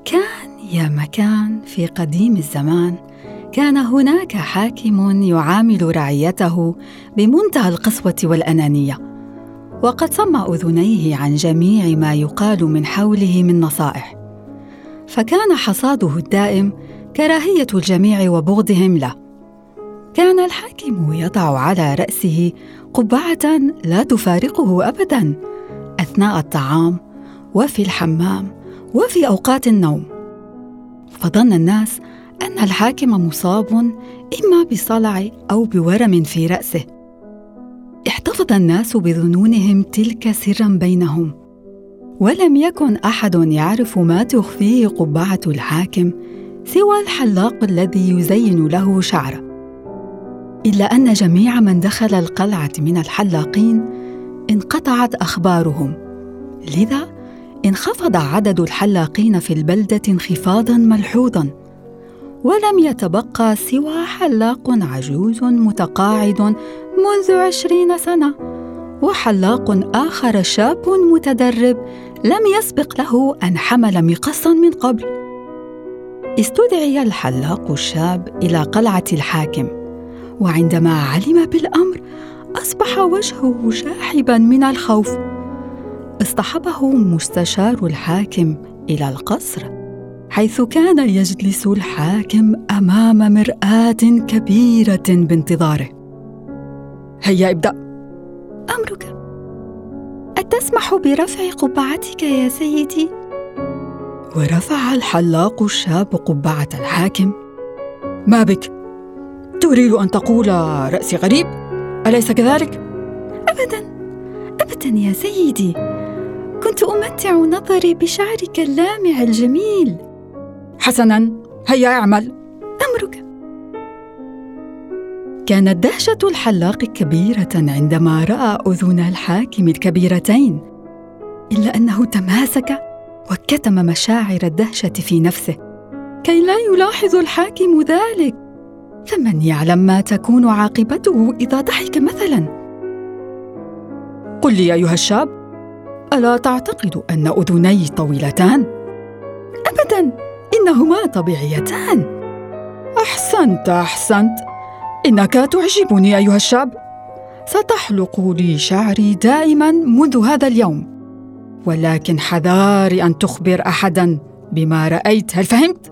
يا مكان في قديم الزمان كان هناك حاكم يعامل رعيته بمنتهى القسوة والأنانية، وقد صم أذنيه عن جميع ما يقال من حوله من نصائح، فكان حصاده الدائم كراهية الجميع وبغضهم له. كان الحاكم يضع على رأسه قبعة لا تفارقه أبداً أثناء الطعام وفي الحمام وفي أوقات النوم، فظن الناس أن الحاكم مصاب إما بصلع أو بورم في رأسه. احتفظ الناس بظنونهم تلك سراً بينهم، ولم يكن أحد يعرف ما تخفيه قبعة الحاكم سوى الحلاق الذي يزين له شعره. إلا أن جميع من دخل القلعة من الحلاقين انقطعت أخبارهم، لذا انخفض عدد الحلاقين في البلدة انخفاضاً ملحوظاً، ولم يتبقى سوى حلاق عجوز متقاعد منذ 20 سنة، وحلاق آخر شاب متدرب لم يسبق له أن حمل مقصاً من قبل. استدعي الحلاق الشاب إلى قلعة الحاكم، وعندما علم بالأمر أصبح وجهه شاحباً من الخوف. اصطحبه مستشار الحاكم إلى القصر، حيث كان يجلس الحاكم أمام مرآة كبيرة بانتظاره. هيا ابدأ. أمرك. أتسمح برفع قبعتك يا سيدي؟ ورفع الحلاق الشاب قبعة الحاكم. ما بك؟ تريد أن تقول رأسي غريب؟ أليس كذلك؟ أبداً يا سيدي، كنت أمتع نظري بشعرك اللامع الجميل. حسناً، هيا اعمل. أمرك. كانت دهشة الحلاق كبيرة عندما رأى أذن الحاكم الكبيرتين، إلا أنه تماسك وكتم مشاعر الدهشة في نفسه كي لا يلاحظ الحاكم ذلك، فمن يعلم ما تكون عاقبته إذا ضحك مثلاً. قل لي أيها الشاب، ألا تعتقد أن أذني طويلتان؟ أبداً، إنهما طبيعيتان. أحسنت، إنك تعجبني أيها الشاب. ستحلق لي شعري دائماً منذ هذا اليوم، ولكن حذار أن تخبر أحداً بما رأيت، هل فهمت؟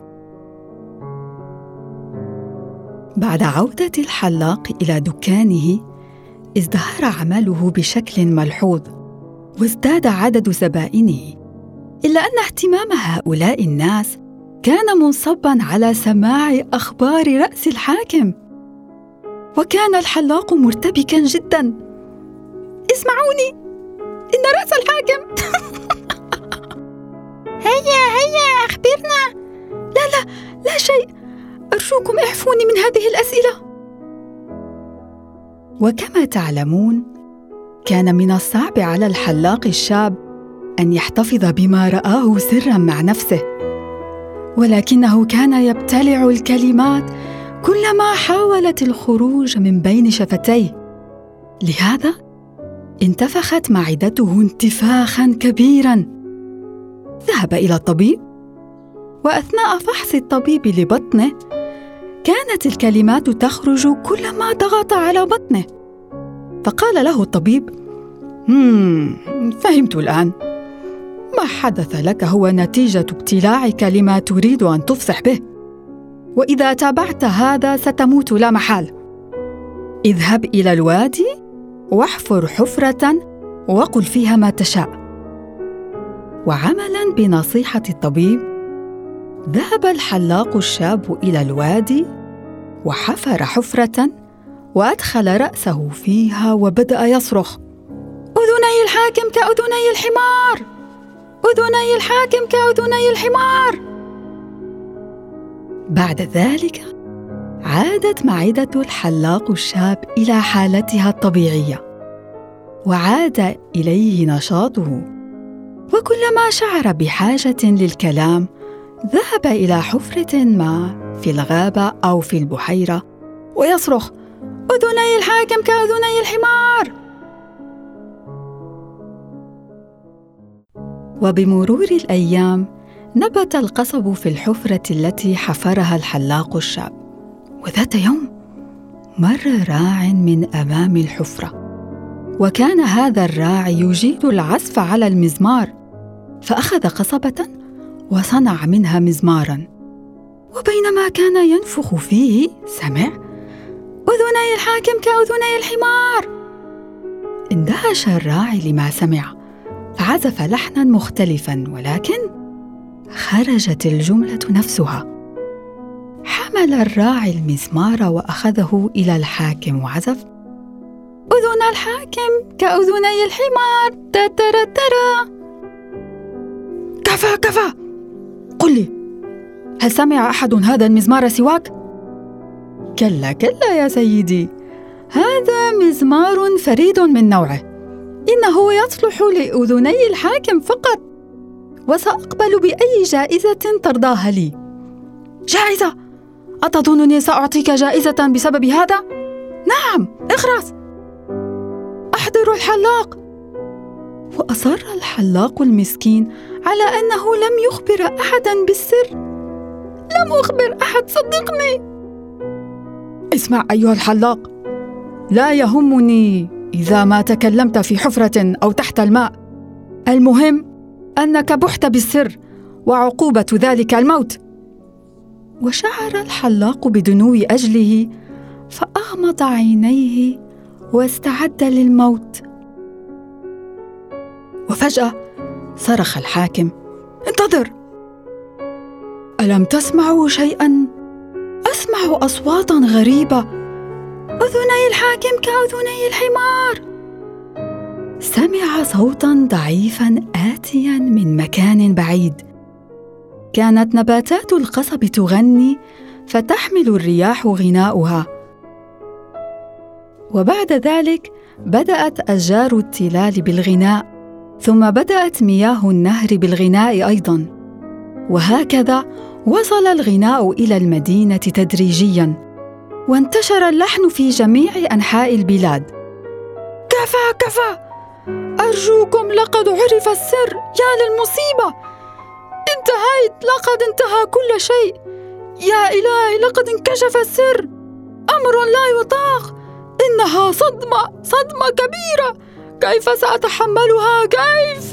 بعد عودة الحلاق إلى دكانه ازدهر عمله بشكل ملحوظ، وازداد عدد زبائنه، إلا أن اهتمام هؤلاء الناس كان منصباً على سماع أخبار رأس الحاكم، وكان الحلاق مرتبكاً جداً. اسمعوني، إن رأس الحاكم. هيا أخبرنا. لا شيء، أرجوكم اعفوني من هذه الأسئلة. وكما تعلمون، كان من الصعب على الحلاق الشاب أن يحتفظ بما رآه سراً مع نفسه، ولكنه كان يبتلع الكلمات كلما حاولت الخروج من بين شفتيه، لهذا انتفخت معدته انتفاخاً كبيراً. ذهب إلى الطبيب، وأثناء فحص الطبيب لبطنه كانت الكلمات تخرج كلما ضغط على بطنه، فقال له الطبيب: فهمت الآن، ما حدث لك هو نتيجة ابتلاعك لما تريد أن تفصح به، وإذا تابعت هذا ستموت لا محال. اذهب إلى الوادي واحفر حفرة وقل فيها ما تشاء. وعملاً بنصيحة الطبيب، ذهب الحلاق الشاب إلى الوادي وحفر حفرة وأدخل رأسه فيها وبدأ يصرخ: أذني الحاكم كأذني الحمار، أذني الحاكم كأذني الحمار. بعد ذلك عادت معدة الحلاق الشاب إلى حالتها الطبيعية، وعاد إليه نشاطه، وكلما شعر بحاجة للكلام ذهب إلى حفرة ما في الغابة أو في البحيرة ويصرخ: أذني الحاكم كأذني الحمار. وبمرور الأيام نبت القصب في الحفرة التي حفرها الحلاق الشاب. وذات يوم مر راع من أمام الحفرة، وكان هذا الراعي يجيد العزف على المزمار، فأخذ قصبة وصنع منها مزماراً. وبينما كان ينفخ فيه سمع: أذني الحاكم كأذني الحمار. اندهش الراعي لما سمع، فعزف لحناً مختلفاً، ولكن خرجت الجملة نفسها. حمل الراعي المزمار وأخذه إلى الحاكم وعزف: أذن الحاكم كأذني الحمار تترترى. كفى كفى، قل لي، هل سمع أحد هذا المزمار سواك؟ كلا كلا يا سيدي، هذا مزمار فريد من نوعه، إنه يصلح لأذني الحاكم فقط، وسأقبل بأي جائزة ترضاها لي. جائزة؟ أتظنني سأعطيك جائزة بسبب هذا؟ نعم، اخرس، أحضر الحلاق. وأصر الحلاق المسكين على أنه لم يخبر أحداً بالسر. لم أخبر أحد، صدقني. اسمع أيها الحلاق، لا يهمني إذا ما تكلمت في حفرة أو تحت الماء، المهم أنك بحت بالسر، وعقوبة ذلك الموت. وشعر الحلاق بدنو أجله، فأغمض عينيه واستعد للموت. وفجأة صرخ الحاكم: انتظر! ألم تسمعوا شيئاً؟ أسمع أصواتاً غريبة. أذني الحاكم كأذني الحمار. سمع صوتاً ضعيفاً آتياً من مكان بعيد. كانت نباتات القصب تغني، فتحمل الرياح غناؤها. وبعد ذلك بدأت أشجار التلال بالغناء، ثم بدأت مياه النهر بالغناء أيضاً. وهكذا وصل الغناء إلى المدينة تدريجياً، وانتشر اللحن في جميع أنحاء البلاد. كفى كفى، أرجوكم، لقد عرف السر، يا للمصيبة، انتهيت، لقد انتهى كل شيء، يا إلهي، لقد انكشف السر، أمر لا يطاق، إنها صدمة كبيرة، كيف سأتحملها؟ كيف؟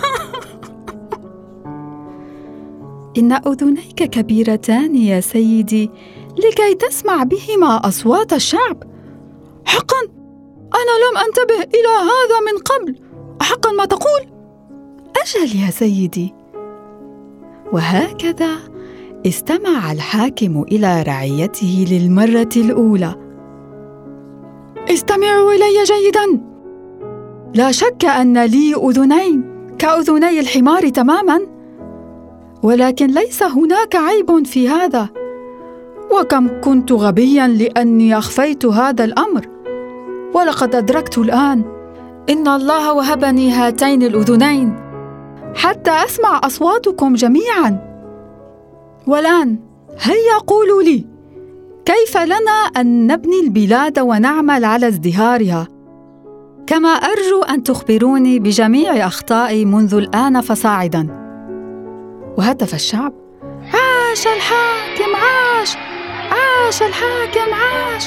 إن أذنيك كبيرتان يا سيدي لكي تسمع بهما أصوات الشعب. حقاً؟ أنا لم أنتبه إلى هذا من قبل، أحقاً ما تقول؟ أجل يا سيدي. وهكذا استمع الحاكم إلى رعيته للمرة الأولى. استمعوا إلي جيداً، لا شك أن لي أذنين كأذني الحمار تماماً، ولكن ليس هناك عيب في هذا. وكم كنت غبياً لأني أخفيت هذا الأمر، ولقد أدركت الآن إن الله وهبني هاتين الأذنين حتى أسمع أصواتكم جميعاً. والآن هيا قولوا لي، كيف لنا أن نبني البلاد ونعمل على ازدهارها؟ كما أرجو أن تخبروني بجميع أخطائي منذ الآن فصاعداً. وهتف الشعب: عاش الحاكم، عاش، عاش الحاكم، عاش.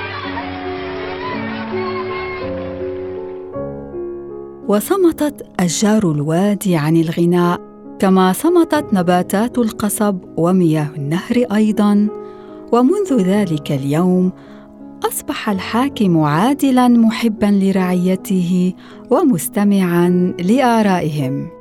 وصمتت أشجار الوادي عن الغناء، كما صمتت نباتات القصب ومياه النهر أيضاً. ومنذ ذلك اليوم أصبح الحاكم عادلاً محباً لرعيته ومستمعاً لآرائهم.